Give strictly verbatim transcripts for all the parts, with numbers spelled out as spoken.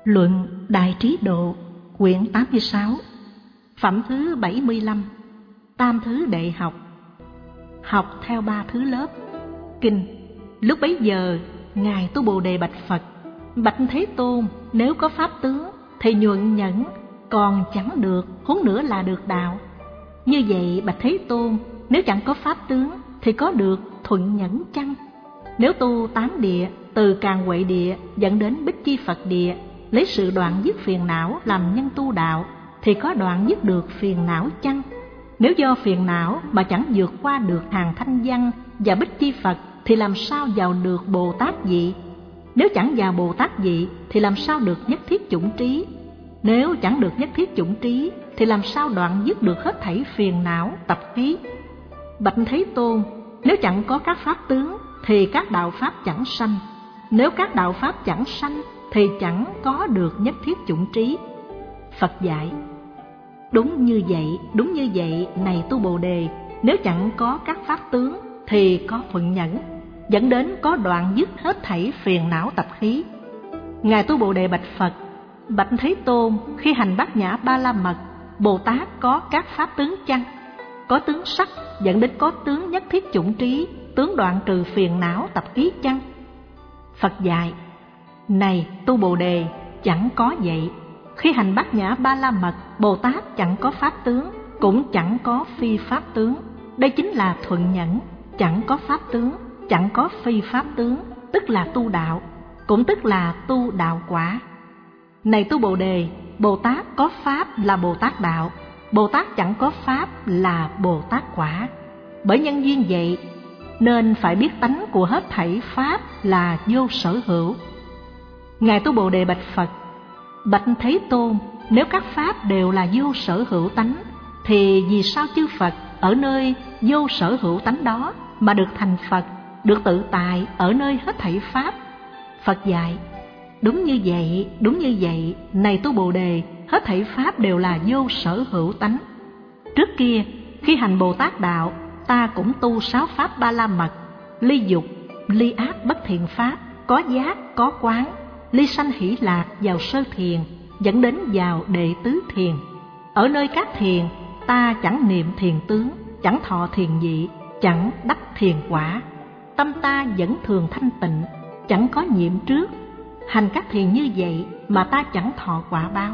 Luận Đại Trí Độ, quyển tám mươi sáu, phẩm thứ bảy mươi lăm, tam thứ đệ học. Học theo ba thứ lớp. Kinh. Lúc bấy giờ, Ngài Tu Bồ Đề bạch Phật: Bạch Thế Tôn, nếu có pháp tướng thì nhuận nhẫn, còn chẳng được, huống nữa là được đạo. Như vậy bạch Thế Tôn, nếu chẳng có pháp tướng thì có được thuận nhẫn chăng? Nếu tu tám địa, từ Càn Huệ địa dẫn đến Bích Chi Phật địa, lấy sự đoạn dứt phiền não làm nhân tu đạo, thì có đoạn dứt được phiền não chăng? Nếu do phiền não mà chẳng vượt qua được hàng thanh văn và Bích Chi Phật, thì làm sao vào được Bồ Tát vị? Nếu chẳng vào Bồ Tát vị thì làm sao được nhất thiết chủng trí? Nếu chẳng được nhất thiết chủng trí thì làm sao đoạn dứt được hết thảy phiền não tập khí? Bạch Thế Tôn, nếu chẳng có các pháp tướng thì các đạo pháp chẳng sanh. Nếu các đạo pháp chẳng sanh thì chẳng có được nhất thiết chủng trí. Phật dạy: Đúng như vậy, đúng như vậy, này Tu Bồ Đề, nếu chẳng có các pháp tướng thì có thuận nhẫn, dẫn đến có đoạn dứt hết thảy phiền não tập khí. Ngài Tu Bồ Đề bạch Phật: Bạch Thế Tôn, khi hành Bát Nhã Ba La Mật, Bồ Tát có các pháp tướng chăng? Có tướng sắc dẫn đến có tướng nhất thiết chủng trí, tướng đoạn trừ phiền não tập khí chăng? Phật dạy: Này Tu Bồ Đề, chẳng có vậy. Khi hành Bát Nhã Ba La Mật, Bồ Tát chẳng có pháp tướng, cũng chẳng có phi pháp tướng. Đây chính là thuận nhẫn, chẳng có pháp tướng, chẳng có phi pháp tướng, tức là tu đạo, cũng tức là tu đạo quả. Này Tu Bồ Đề, Bồ Tát có pháp là Bồ Tát đạo, Bồ Tát chẳng có pháp là Bồ Tát quả. Bởi nhân duyên vậy nên phải biết tánh của hết thảy pháp là vô sở hữu. Ngài Tu Bồ Đề bạch Phật: Bạch Thế Tôn, nếu các pháp đều là vô sở hữu tánh, thì vì sao chư Phật ở nơi vô sở hữu tánh đó mà được thành Phật, được tự tại ở nơi hết thảy pháp? Phật dạy: Đúng như vậy, đúng như vậy, này Tu Bồ Đề, hết thảy pháp đều là vô sở hữu tánh. Trước kia, khi hành Bồ Tát đạo, ta cũng tu sáu pháp Ba La Mật: ly dục, ly ác bất thiện pháp, có giác, có quán, ly sanh hỷ lạc vào sơ thiền, dẫn đến vào đệ tứ thiền. Ở nơi các thiền, ta chẳng niệm thiền tướng, chẳng thọ thiền vị, chẳng đắc thiền quả. Tâm ta vẫn thường thanh tịnh, chẳng có nhiễm trước. Hành các thiền như vậy mà ta chẳng thọ quả báo.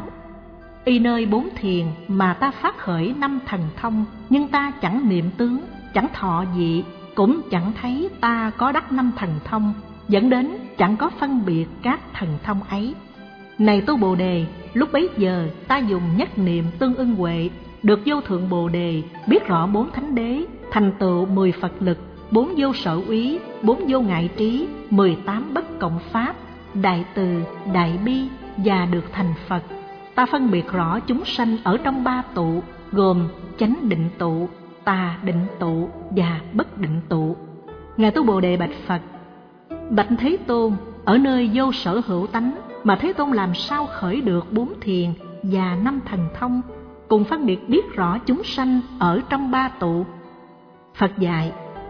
Y nơi bốn thiền mà ta phát khởi năm thần thông, nhưng ta chẳng niệm tướng, chẳng thọ vị, cũng chẳng thấy ta có đắc năm thần thông, dẫn đến chẳng có phân biệt các thần thông ấy. Này Tu Bồ Đề, lúc bấy giờ ta dùng nhất niệm tương ưng huệ, được vô thượng Bồ Đề, biết rõ bốn thánh đế, thành tựu mười Phật lực, bốn vô sở úy, bốn vô ngại trí, mười tám bất cộng pháp, đại từ, đại bi, và được thành Phật. Ta phân biệt rõ chúng sanh ở trong ba tụ, gồm chánh định tụ, tà định tụ và bất định tụ. Ngài Tu Bồ Đề bạch Phật: Bạch Thế Tôn, ở nơi vô sở hữu tánh mà Thế Tôn làm sao khởi được bốn thiền và năm thần thông, cùng phân biệt biết rõ chúng sanh ở trong ba tụ? Phật dạy: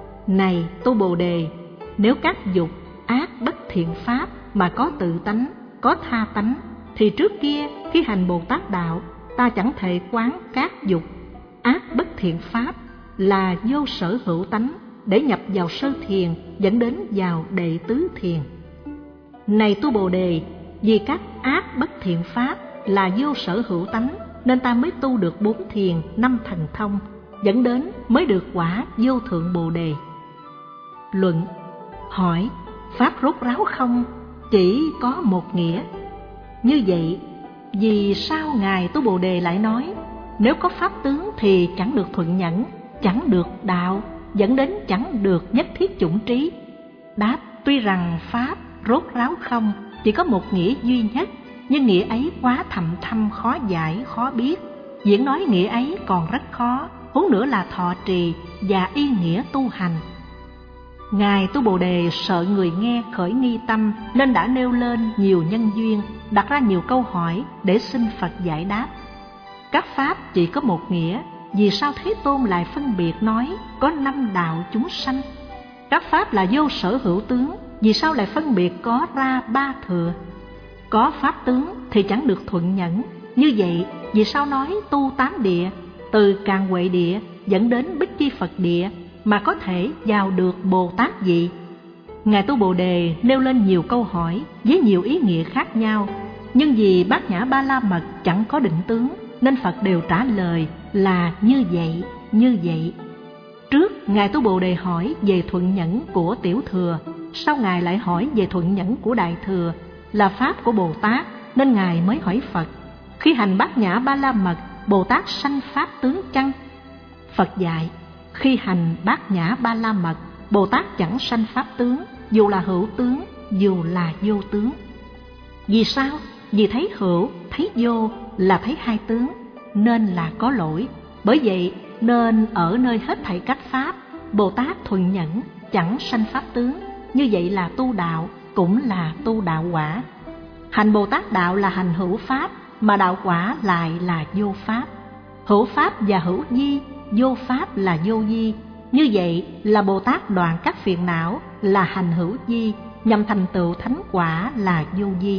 Này Tu Bồ Đề, nếu các dục, ác, bất thiện pháp mà có tự tánh, có tha tánh, thì trước kia khi hành Bồ Tát đạo, ta chẳng thể quán các dục, ác, bất thiện pháp là vô sở hữu tánh để nhập vào sơ thiền, dẫn đến vào đệ tứ thiền. Này Tu Bồ Đề, vì các ác bất thiện pháp là vô sở hữu tánh, nên ta mới tu được bốn thiền, năm thần thông, dẫn đến mới được quả vô thượng Bồ Đề. Luận. Hỏi: Pháp rốt ráo không? Chỉ có một nghĩa. Như vậy, vì sao Ngài Tu Bồ Đề lại nói nếu có pháp tướng thì chẳng được thuận nhẫn, chẳng được đạo, dẫn đến chẳng được nhất thiết chủng trí? Đáp: Tuy rằng pháp rốt ráo không chỉ có một nghĩa duy nhất, nhưng nghĩa ấy quá thầm thâm, khó giải, khó biết. Diễn nói nghĩa ấy còn rất khó, huống nữa là thọ trì và y nghĩa tu hành. Ngài Tu Bồ Đề sợ người nghe khởi nghi tâm, nên đã nêu lên nhiều nhân duyên, đặt ra nhiều câu hỏi để xin Phật giải đáp. Các pháp chỉ có một nghĩa, vì sao Thế Tôn lại phân biệt nói có năm đạo chúng sanh? Các pháp là vô sở hữu tướng, vì sao lại phân biệt có ra ba thừa? Có pháp tướng thì chẳng được thuận nhẫn. Như vậy, vì sao nói tu tám địa, từ Càn Huệ địa dẫn đến Bích Chi Phật địa mà có thể vào được Bồ Tát vị? Ngài Tu Bồ Đề nêu lên nhiều câu hỏi với nhiều ý nghĩa khác nhau, nhưng vì Bát Nhã Ba La Mật chẳng có định tướng nên Phật đều trả lời là như vậy, như vậy. Trước Ngài Tu Bồ Đề hỏi về thuận nhẫn của Tiểu Thừa, sau Ngài lại hỏi về thuận nhẫn của Đại Thừa, là pháp của Bồ Tát nên Ngài mới hỏi Phật: khi hành Bát Nhã Ba La Mật, Bồ Tát sanh pháp tướng chăng? Phật dạy: khi hành Bát Nhã Ba La Mật, Bồ Tát chẳng sanh pháp tướng, dù là hữu tướng, dù là vô tướng. Vì sao? Vì thấy hữu, thấy vô là thấy hai tướng, nên là có lỗi. Bởi vậy nên ở nơi hết thảy các pháp, Bồ Tát thuận nhẫn, chẳng sanh pháp tướng. Như vậy là tu đạo, cũng là tu đạo quả. Hành Bồ Tát đạo là hành hữu pháp, mà đạo quả lại là vô pháp. Hữu pháp và hữu vi, vô pháp là vô vi. Như vậy là Bồ Tát đoạn các phiền não là hành hữu vi, nhằm thành tựu thánh quả là vô vi.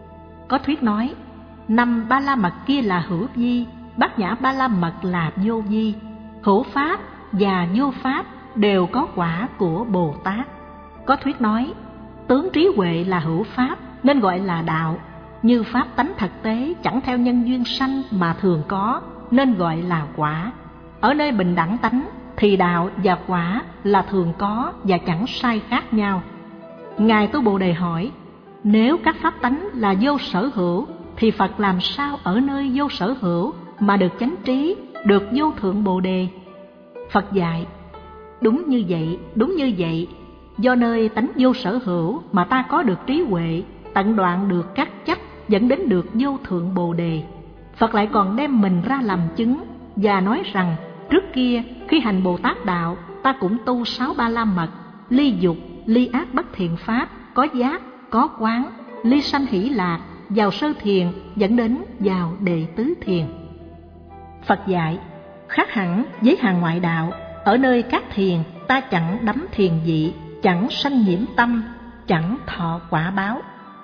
Có thuyết nói, năm Ba La Mật kia là hữu vi, Bát Nhã Ba La Mật là vô vi. Hữu pháp và vô pháp đều có quả của Bồ Tát. Có thuyết nói, tướng trí huệ là hữu pháp nên gọi là đạo, như pháp tánh thực tế chẳng theo nhân duyên sanh mà thường có nên gọi là quả. Ở nơi bình đẳng tánh thì đạo và quả là thường có và chẳng sai khác nhau. Ngài Tu Bồ Đề hỏi, nếu các pháp tánh là vô sở hữu thì Phật làm sao ở nơi vô sở hữu mà được chánh trí, được vô thượng Bồ Đề? Phật dạy, đúng như vậy, đúng như vậy. Do nơi tánh vô sở hữu mà ta có được trí huệ, tận đoạn được các chấp, dẫn đến được vô thượng Bồ Đề. Phật lại còn đem mình ra làm chứng và nói rằng, trước kia khi hành Bồ Tát đạo, ta cũng tu sáu Ba La Mật, ly dục, ly ác bất thiện pháp, có giác, có quán, ly sanh hỷ lạc, vào sơ thiền, dẫn đến vào đệ tứ thiền. Phật dạy, khác hẳn với hàng ngoại đạo, ở nơi các thiền ta chẳng đắm thiền vị, chẳng sanh nhiễm tâm, chẳng thọ quả báo.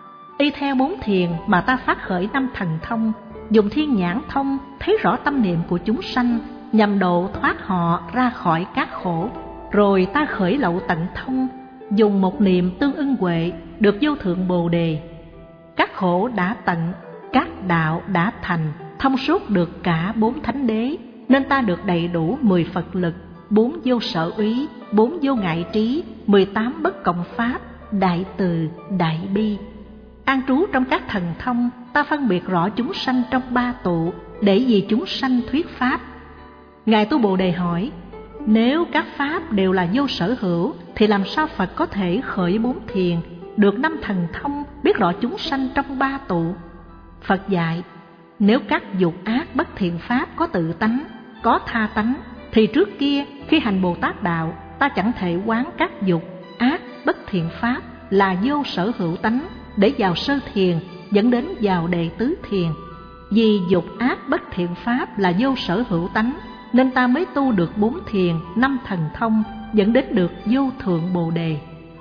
Y theo bốn thiền mà ta phát khởi năm thần thông, dùng thiên nhãn thông thấy rõ tâm niệm của chúng sanh, nhằm độ thoát họ ra khỏi các khổ. Rồi ta khởi lậu tận thông, dùng một niệm tương ưng huệ, được vô thượng Bồ Đề. Các khổ đã tận, các đạo đã thành, thông suốt được cả bốn thánh đế, nên ta được đầy đủ mười Phật lực, bốn vô sở úy, bốn vô ngại trí, mười tám bất cộng pháp, đại từ, đại bi. An trú trong các thần thông, ta phân biệt rõ chúng sanh trong ba tụ, để vì chúng sanh thuyết pháp. Ngài Tu Bồ Đề hỏi, nếu các pháp đều là vô sở hữu, thì làm sao Phật có thể khởi bốn thiền, được năm thần thông, biết rõ chúng sanh trong ba tụ? Phật dạy, nếu các dục ác bất thiện pháp có tự tánh, có tha tánh, thì trước kia khi hành Bồ Tát đạo, ta chẳng thể quán các dục ác bất thiện pháp là vô sở hữu tánh để vào sơ thiền, dẫn đến vào đệ tứ thiền. Vì dục ác bất thiện pháp là vô sở hữu tánh, nên ta mới tu được bốn thiền, năm thần thông, dẫn đến được vô thượng Bồ Đề.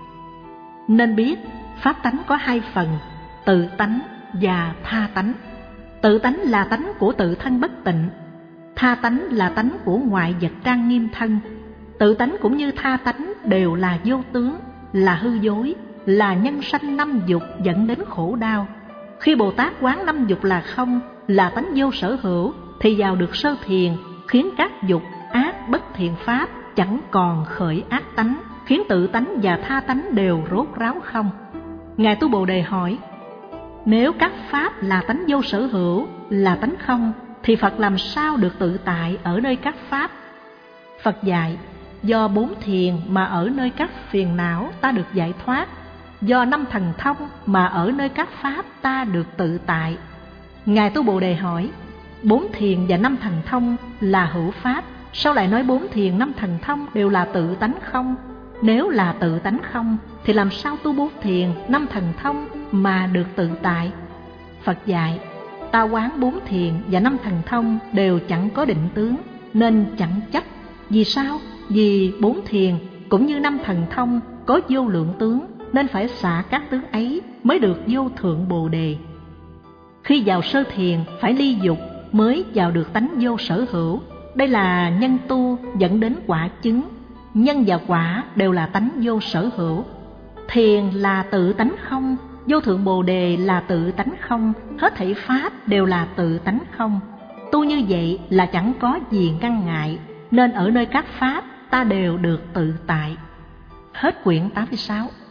Nên biết pháp tánh có hai phần, tự tánh và tha tánh. Tự tánh là tánh của tự thân bất tịnh, tha tánh là tánh của ngoại vật trang nghiêm thân. Tự tánh cũng như tha tánh đều là vô tướng, là hư dối, là nhân sanh năm dục dẫn đến khổ đau. Khi Bồ Tát quán năm dục là không, là tánh vô sở hữu, thì vào được sơ thiền, khiến các dục ác bất thiện pháp chẳng còn khởi ác tánh, khiến tự tánh và tha tánh đều rốt ráo không. Ngài Tu Bồ Đề hỏi, nếu các pháp là tánh vô sở hữu, là tánh không, thì Phật làm sao được tự tại ở nơi các pháp? Phật dạy, do bốn thiền mà ở nơi các phiền não ta được giải thoát, do năm thần thông mà ở nơi các pháp ta được tự tại. Ngài Tu Bồ Đề hỏi, bốn thiền và năm thần thông là hữu pháp, sao lại nói bốn thiền năm thần thông đều là tự tánh không? Nếu là tự tánh không, thì làm sao tu bốn thiền năm thần thông mà được tự tại? Phật dạy, ta quán bốn thiền và năm thần thông đều chẳng có định tướng, nên chẳng chấp. Vì sao? Vì bốn thiền cũng như năm thần thông có vô lượng tướng, nên phải xả các tướng ấy mới được vô thượng Bồ đề. Khi vào sơ thiền phải ly dục mới vào được tánh vô sở hữu. Đây là nhân tu dẫn đến quả chứng. Nhân và quả đều là tánh vô sở hữu. Thiền là tự tánh không, vô thượng Bồ đề là tự tánh không, hết thảy pháp đều là tự tánh không. Tu như vậy là chẳng có gì ngăn ngại, nên ở nơi các pháp ta đều được tự tại. Hết quyển tám mươi sáu.